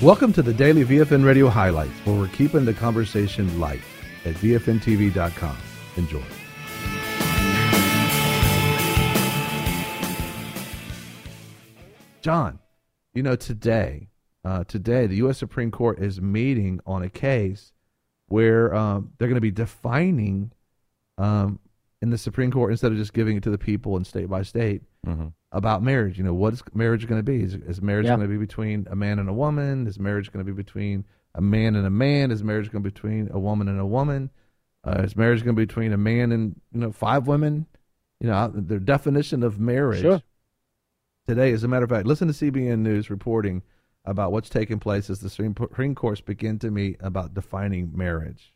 Welcome to the Daily VFN Radio Highlights, where we're keeping the conversation light at VFNTV.com. Enjoy. John, you know, today the U.S. Supreme Court is meeting on a case where they're going to be defining in the Supreme Court, instead of just giving it to the people and state by state, about marriage. You know, what is marriage going to be? Is marriage going to be between a man and a woman? Is marriage going to be between a man and a man? Is marriage going to be between a woman and a woman? Is marriage going to be between a man and 5 women? You know, their definition of marriage. Sure. Today, as a matter of fact, listen to CBN News reporting about what's taking place as the Supreme Courts begin to meet about defining marriage.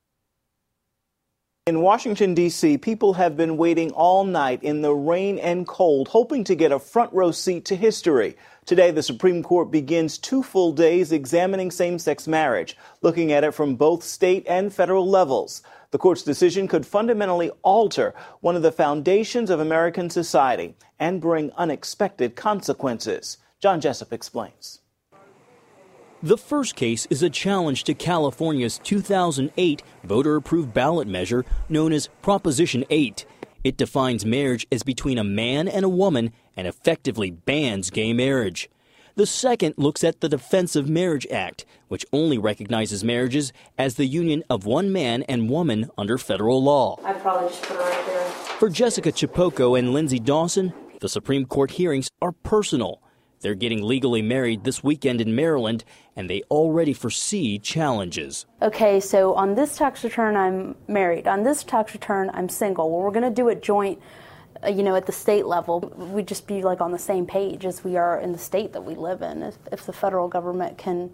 In Washington, D.C., people have been waiting all night in the rain and cold, hoping to get a front row seat to history. Today, the Supreme Court begins 2 full days examining same-sex marriage, looking at it from both state and federal levels. The court's decision could fundamentally alter one of the foundations of American society and bring unexpected consequences. John Jessup explains. The first case is a challenge to California's 2008 voter-approved ballot measure known as Proposition 8. It defines marriage as between a man and a woman and effectively bans gay marriage. The second looks at the Defense of Marriage Act, which only recognizes marriages as the union of one man and woman under federal law. I'd probably just put it right there. For Jessica Chipoco and Lindsay Dawson, the Supreme Court hearings are personal. They're getting legally married this weekend in Maryland, and they already foresee challenges. Okay, so on this tax return, I'm married. On this tax return, I'm single. Well, we're going to do it joint, at the state level. We'd just be like on the same page as we are in the state that we live in. If the federal government can,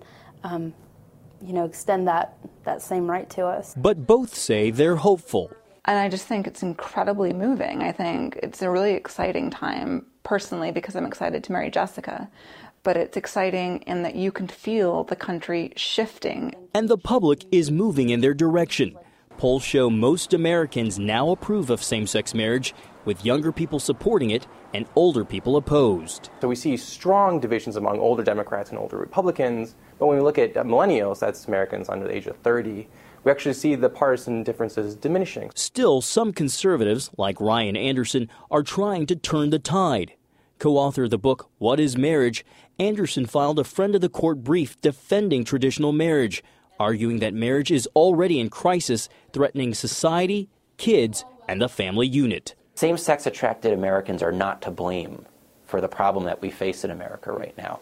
extend that same right to us. But both say they're hopeful. And I just think it's incredibly moving. I think it's a really exciting time, personally, because I'm excited to marry Jessica. But it's exciting in that you can feel the country shifting. And the public is moving in their direction. Polls show most Americans now approve of same-sex marriage, with younger people supporting it and older people opposed. So we see strong divisions among older Democrats and older Republicans. But when we look at millennials, that's Americans under the age of 30, we actually see the partisan differences diminishing. Still, some conservatives, like Ryan Anderson, are trying to turn the tide. Co-author of the book, What is Marriage?, Anderson filed a friend of the court brief defending traditional marriage, arguing that marriage is already in crisis, threatening society, kids, and the family unit. Same-sex attracted Americans are not to blame for the problem that we face in America right now.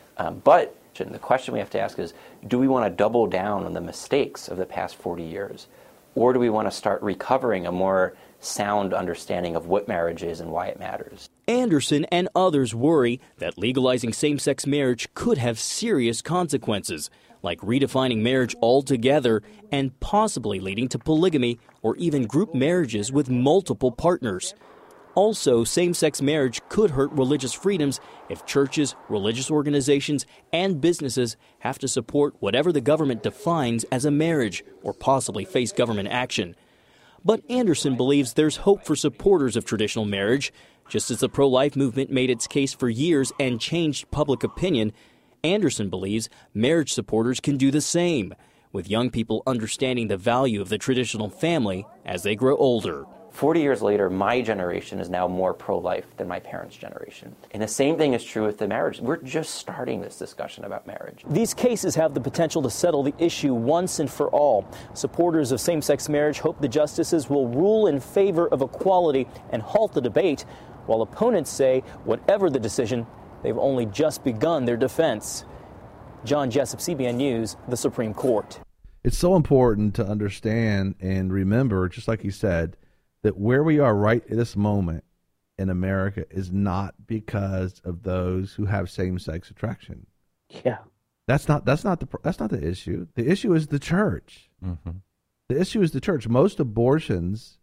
But the question we have to ask is, do we want to double down on the mistakes of the past 40 years? Or do we want to start recovering a more sound understanding of what marriage is and why it matters? Anderson and others worry that legalizing same-sex marriage could have serious consequences, like redefining marriage altogether and possibly leading to polygamy or even group marriages with multiple partners. Also, same-sex marriage could hurt religious freedoms if churches, religious organizations, and businesses have to support whatever the government defines as a marriage or possibly face government action. But Anderson believes there's hope for supporters of traditional marriage. Just as the pro-life movement made its case for years and changed public opinion, Anderson believes marriage supporters can do the same, with young people understanding the value of the traditional family as they grow older. 40 years later, my generation is now more pro-life than my parents' generation. And the same thing is true with the marriage. We're just starting this discussion about marriage. These cases have the potential to settle the issue once and for all. Supporters of same-sex marriage hope the justices will rule in favor of equality and halt the debate, while opponents say, whatever the decision, they've only just begun their defense. John Jessup, CBN News, the Supreme Court. It's so important to understand and remember, just like you said, that where we are right at this moment in America is not because of those who have same-sex attraction. Yeah, that's not the issue. The issue is the church. Mm-hmm. The issue is the church. Most abortions,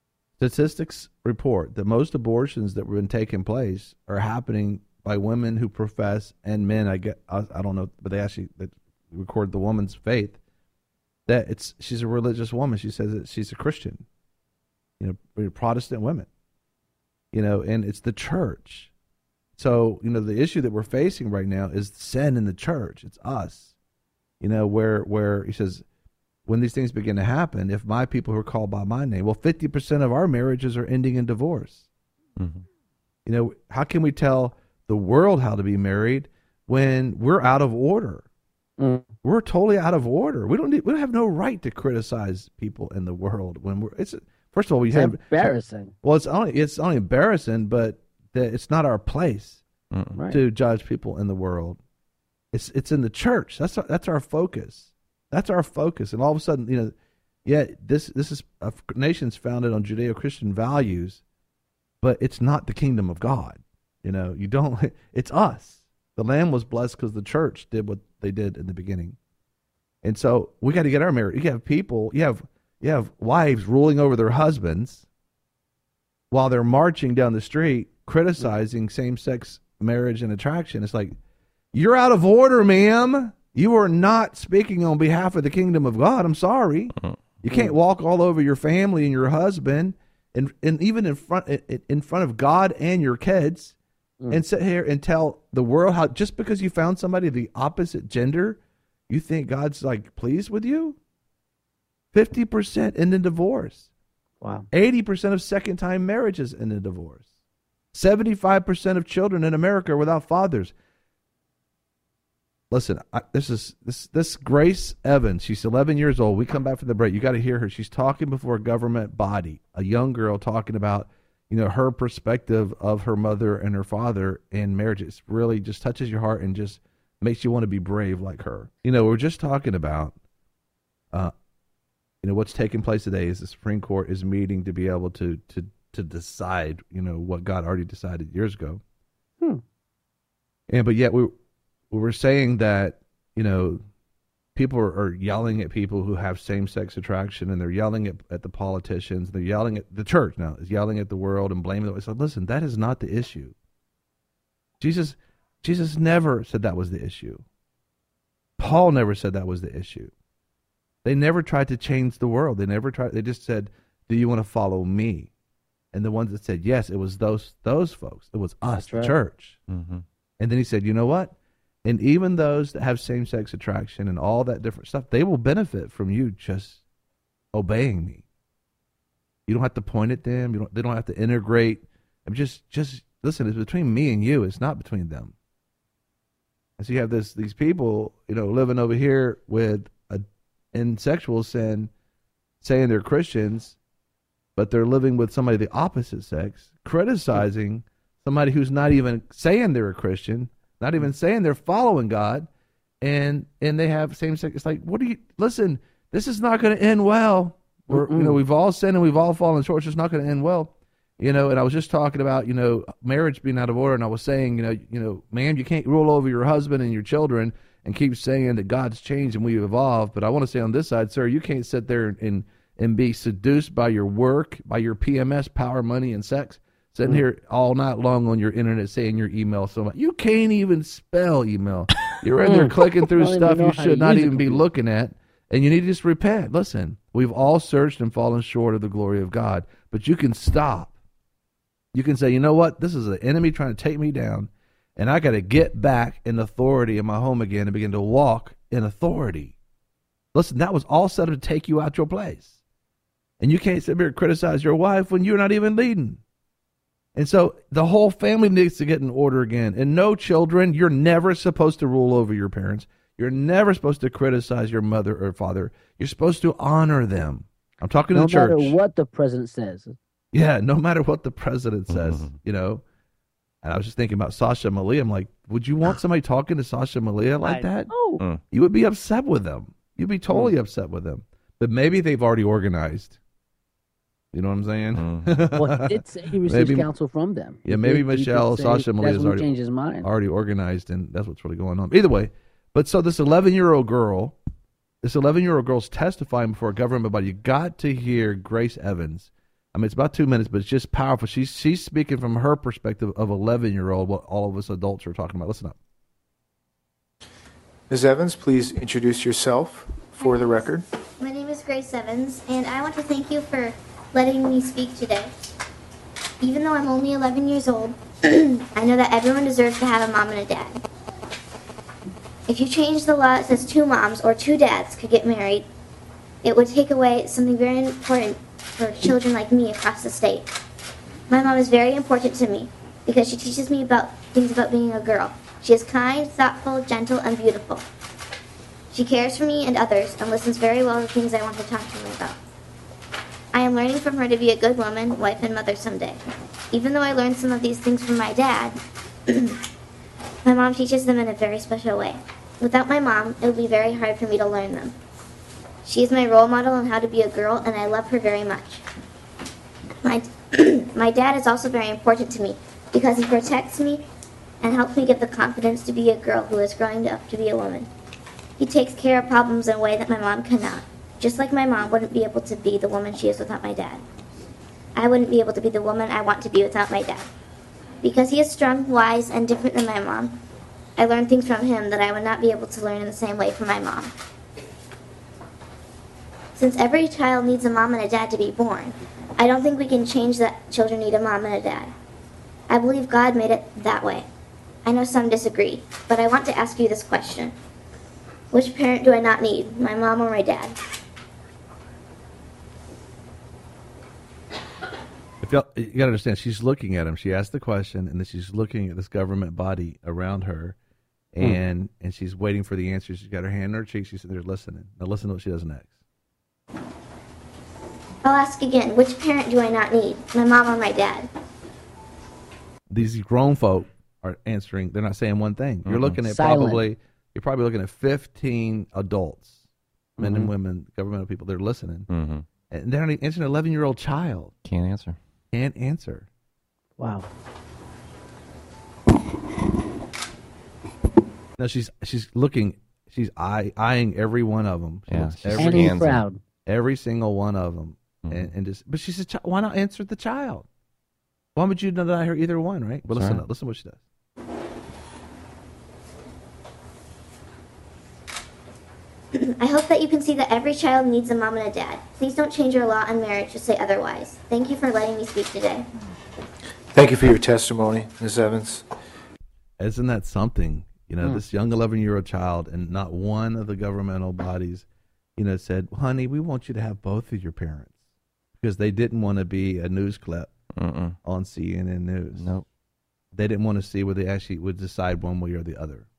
statistics report that most abortions that have been taking place are happening by women who profess, and men. I don't know, but they record the woman's faith that she's a religious woman. She says that she's a Christian. Protestant women, and it's the church So, the issue that we're facing right now is sin in the church. It's us. Where he says, when these things begin to happen, if my people who are called by my name, well, 50% of our marriages are ending in divorce. Mm-hmm. How can we tell the world how to be married when we're out of order? Mm. We're totally out of order. We don't have no right to criticize people in the world when first of all, it's embarrassing. Well, it's only embarrassing, but it's not our place to judge people in the world. It's in the church. That's our focus. That's our focus. And all of a sudden, this is a nation's founded on Judeo-Christian values, but it's not the kingdom of God. It's us. The Lamb was blessed because the church did what they did in the beginning. And so we got to get our marriage. You have people, you have wives ruling over their husbands while they're marching down the street criticizing same-sex marriage and attraction. It's like, you're out of order, ma'am. You are not speaking on behalf of the kingdom of God. I'm sorry. You can't walk all over your family and your husband and even in front of God and your kids and sit here and tell the world how just because you found somebody of the opposite gender, you think God's pleased with you? 50% end in divorce. Wow. 80% of second-time marriages end in divorce. 75% of children in America are without fathers. Listen, this Grace Evans. She's 11 years old. We come back from the break. You got to hear her. She's talking before a government body, a young girl talking about, her perspective of her mother and her father in marriage. It really just touches your heart and just makes you want to be brave like her. We're just talking about, what's taking place today is the Supreme Court is meeting to be able to decide, what God already decided years ago. But yet we were saying that, people are yelling at people who have same-sex attraction, and they're yelling at the politicians. They're yelling at the church now, is yelling at the world and blaming them. So listen, that is not the issue. Jesus never said that was the issue. Paul never said that was the issue. They never tried to change the world. They just said, do you want to follow me? And the ones that said yes, it was those folks. It was us, the church. Mm-hmm. And then he said, you know what? And even those that have same-sex attraction and all that different stuff, they will benefit from you just obeying me. You don't have to point at them. They don't have to integrate. Just listen, it's between me and you. It's not between them. And so you have these people, living over here in sexual sin, saying they're Christians, but they're living with somebody of the opposite sex, criticizing somebody who's not even saying they're a Christian, not even saying they're following God, and they have same-sex. It's like, listen, this is not going to end well. We've all sinned and we've all fallen short. It's not going to end well. And I was just talking about, marriage being out of order, and I was saying, ma'am, you can't rule over your husband and your children and keep saying that God's changed and we've evolved. But I want to say on this side, sir, you can't sit there and be seduced by your work, by your PMS, power, money, and sex, sitting here all night long on your internet saying your email so much. You can't even spell email. You're in there clicking through stuff you should not even be looking at, and you need to just repent. Listen, we've all searched and fallen short of the glory of God, but you can stop. You can say, you know what? This is the enemy trying to take me down, and I got to get back in authority in my home again and begin to walk in authority. Listen, that was all set up to take you out your place. And you can't sit here and criticize your wife when you're not even leading. And so the whole family needs to get in order again. And no, children, you're never supposed to rule over your parents. You're never supposed to criticize your mother or father. You're supposed to honor them. I'm talking to the church. No matter what the president says. Yeah, no matter what the president says, And I was just thinking about Sasha Malia. I'm like, would you want somebody talking to Sasha Malia like that? Oh. You would be upset with them. You'd be totally upset with them. But maybe they've already organized. You know what I'm saying? Well, he receives counsel from them. Yeah, maybe Sasha Malia has changed his mind. Already organized, and that's what's really going on. Either way, but so this 11-year-old girl's testifying before a government body. You got to hear Grace Evans. I mean, it's about 2 minutes, but it's just powerful. She's speaking from her perspective of 11-year-old, what all of us adults are talking about. Listen up. Ms. Evans, please introduce yourself for the record. My name is Grace Evans, and I want to thank you for letting me speak today. Even though I'm only 11 years old, I know that everyone deserves to have a mom and a dad. If you change the law that says 2 moms or 2 dads could get married, it would take away something very important for children like me across the state. My mom is very important to me because she teaches me about things about being a girl. She is kind, thoughtful, gentle, and beautiful. She cares for me and others and listens very well to things I want to talk to her about. I am learning from her to be a good woman, wife, and mother someday. Even though I learned some of these things from my dad, my mom teaches them in a very special way. Without my mom, it would be very hard for me to learn them. She is my role model on how to be a girl, and I love her very much. My dad is also very important to me because he protects me and helps me get the confidence to be a girl who is growing up to be a woman. He takes care of problems in a way that my mom cannot. Just like my mom wouldn't be able to be the woman she is without my dad. I wouldn't be able to be the woman I want to be without my dad. Because he is strong, wise, and different than my mom, I learned things from him that I would not be able to learn in the same way from my mom. Since every child needs a mom and a dad to be born, I don't think we can change that children need a mom and a dad. I believe God made it that way. I know some disagree, but I want to ask you this question. Which parent do I not need, my mom or my dad? You got to understand, she's looking at him. She asked the question, and then she's looking at this government body around her, and she's waiting for the answer. She's got her hand on her cheek. She's sitting there listening. Now listen to what she does next. I'll ask again, which parent do I not need, my mom or my dad? These grown folk are answering. They're not saying one thing. You're looking at Silent. you're probably looking at 15 adults, men and women, governmental people. They're listening, and they're not answering an 11-year-old child. Can't answer. Can't answer. Wow. No, she's looking. She's eyeing every one of them. Yeah, she's Standing proud. Every single one of them, and just. But she's a child. Why not answer the child? Why would you deny her either one? Right. But listen, listen to what she does. I hope that you can see that every child needs a mom and a dad. Please don't change your law on marriage to say otherwise. Thank you for letting me speak today. Thank you for your testimony, Ms. Evans. Isn't that something? You know, this young 11-year-old child, and not one of the governmental bodies, said, honey, we want you to have both of your parents. Because they didn't want to be a news clip on CNN News. Nope. They didn't want to see where they actually would decide one way or the other.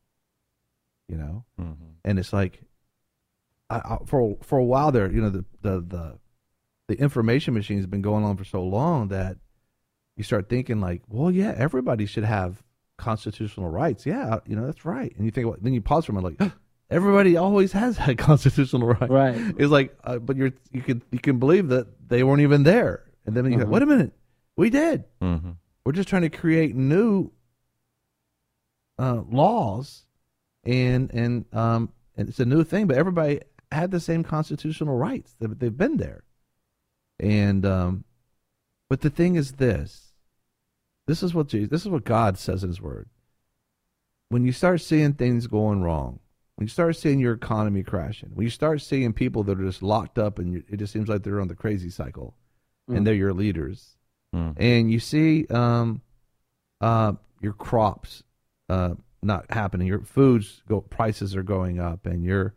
And it's like, for a while there, the information machine has been going on for so long that you start thinking like, well, yeah, everybody should have constitutional rights. Yeah, that's right. And you think, then you pause for a moment, like, everybody always has had constitutional rights. Right. It's like, but you can believe that they weren't even there. And then you go, wait a minute, we did. We're just trying to create new laws, and it's a new thing, but everybody had the same constitutional rights. They've been there. And but the thing is this is what God says in his word. When you start seeing things going wrong, when you start seeing your economy crashing, when you start seeing people that are just locked up and it just seems like they're on the crazy cycle and they're your leaders, and you see your crops not happening, your prices are going up, and your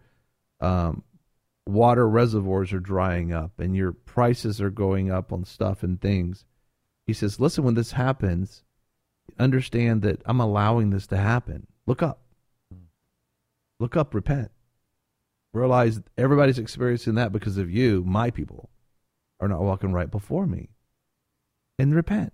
water reservoirs are drying up, and your prices are going up on stuff and things. He says, listen, when this happens, understand that I'm allowing this to happen. Look up. Look up, repent. Realize everybody's experiencing that because of you, my people, are not walking right before me. And repent.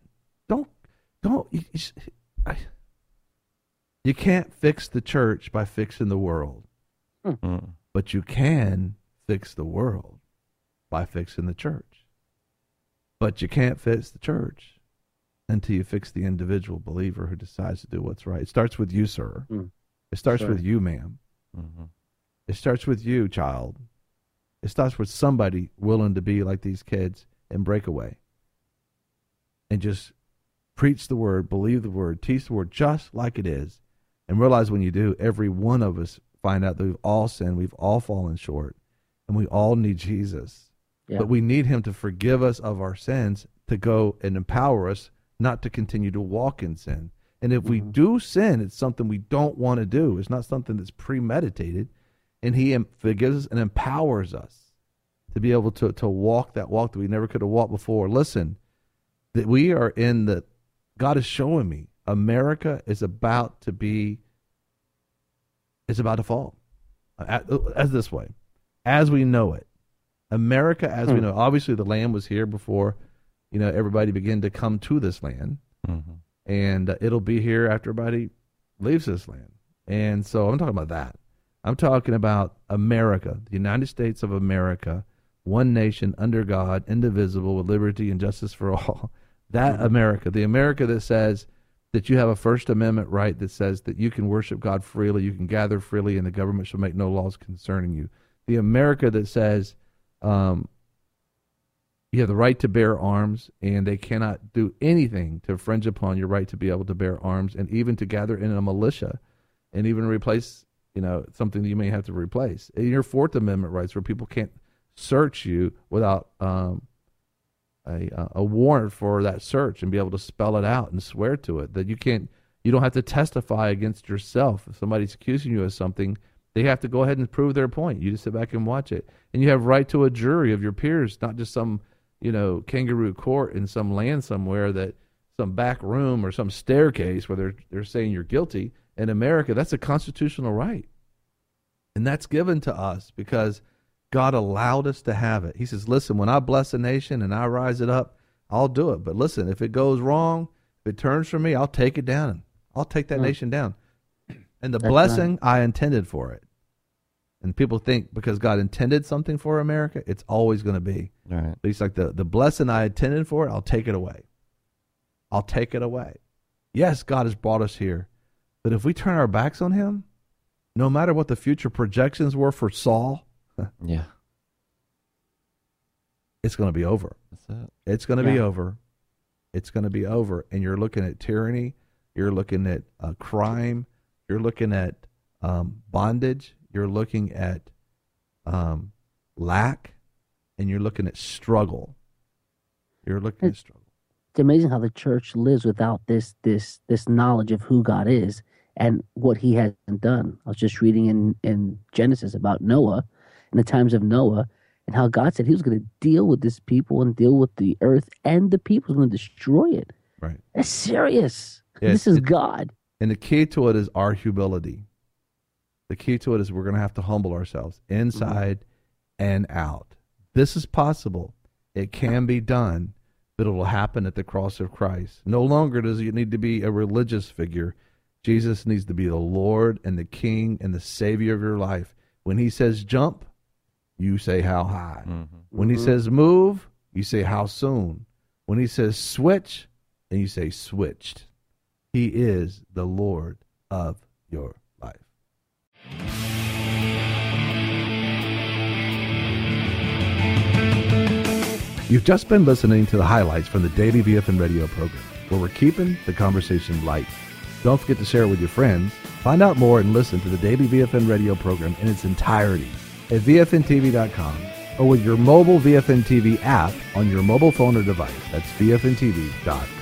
You can't fix the church by fixing the world. But you can fix the world by fixing the church. But you can't fix the church until you fix the individual believer who decides to do what's right. It starts with you, sir. It starts with you, ma'am. It starts with you, child. It starts with somebody willing to be like these kids and break away. And just preach the word, believe the word, teach the word just like it is. And realize when you do, every one of us find out that we've all sinned, we've all fallen short, and we all need Jesus. Yeah. But we need him to forgive us of our sins, to go and empower us not to continue to walk in sin. And if we do sin, it's something we don't want to do. It's not something that's premeditated. And he forgives us and empowers us to be able to walk that walk that we never could have walked before. Listen, that we are in the, God is showing me, America is about to fall. As this way, as we know it. America as we know. Obviously, the land was here before, everybody began to come to this land. And it'll be here after everybody leaves this land. And so I'm talking about that. I'm talking about America, the United States of America, one nation under God, indivisible, with liberty and justice for all. That America, the America that says that you have a First Amendment right that says that you can worship God freely, you can gather freely, and the government shall make no laws concerning you. The America that says you have the right to bear arms, and they cannot do anything to infringe upon your right to be able to bear arms, and even to gather in a militia, and even replace, something that you may have to replace. And your Fourth Amendment rights, where people can't search you without a warrant for that search and be able to spell it out and swear to it. That you don't have to testify against yourself. If somebody's accusing you of something, they have to go ahead and prove their point. You just sit back and watch it. And you have right to a jury of your peers, not just some kangaroo court in some land somewhere, that some back room or some staircase where they're saying you're guilty. In America, that's a constitutional right. And that's given to us because God allowed us to have it. He says, listen, when I bless a nation and I rise it up, I'll do it. But listen, if it goes wrong, if it turns from me, I'll take it down. I'll take that nation down. And the blessing, I intended for it. And people think because God intended something for America, it's always going to be. Right. But he's like, the blessing I intended for it, I'll take it away. I'll take it away. Yes, God has brought us here. But if we turn our backs on him, no matter what the future projections were for Saul, it's going to be over. That's it. It's going to be over. It's going to be over. And you're looking at tyranny. You're looking at crime. You're looking at bondage. You're looking at lack. And you're looking at struggle. You're looking at struggle. It's amazing how the church lives without this knowledge of who God is and what he has done. I was just reading in Genesis about Noah, in the times of Noah, and how God said he was going to deal with this people and deal with the earth, and the people was going to destroy it. Right. That's serious. This is God. And the key to it is our humility. The key to it is we're going to have to humble ourselves inside and out. This is possible. It can be done, but it will happen at the cross of Christ. No longer does it need to be a religious figure. Jesus needs to be the Lord and the King and the Savior of your life. When he says jump, you say how high. When he says move, you say how soon. When he says switch, and you say switched. He is the Lord of your life. You've just been listening to the highlights from the Daily VFN radio program, where we're keeping the conversation light. Don't forget to share it with your friends. Find out more and listen to the Daily VFN radio program in its entirety at VFNTV.com or with your mobile VFN TV app on your mobile phone or device. That's VFNTV.com.